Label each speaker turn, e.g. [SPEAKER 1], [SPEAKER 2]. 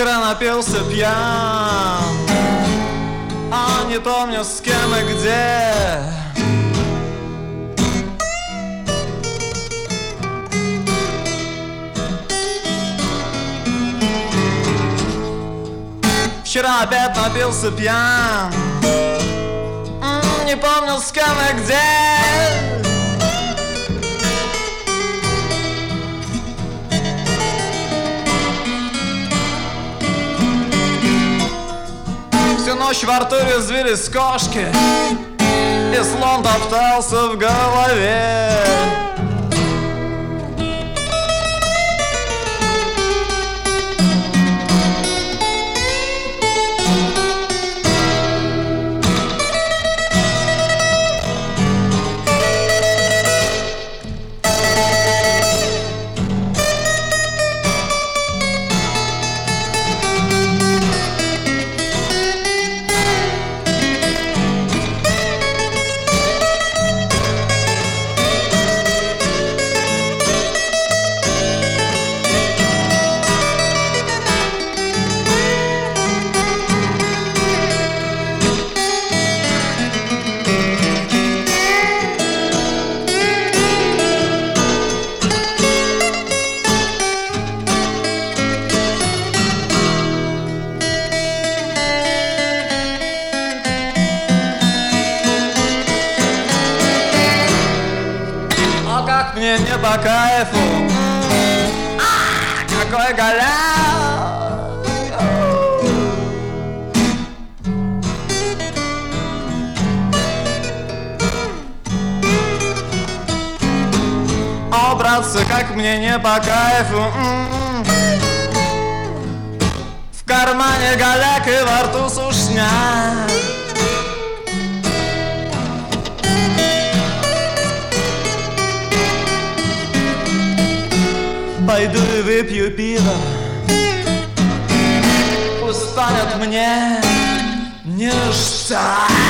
[SPEAKER 1] Вчера напился пьян, а не помню с кем и где. Вчера опять напился пьян, не помню с кем и где. Всю ночь во рту резвились кошки, и слон топтался в голове. Как мне не по кайфу, какой голяк. О, братцы, как мне не по кайфу. В кармане голяк и во рту сушняк. Пойду и выпью пиво, пусть станет мне ништяк.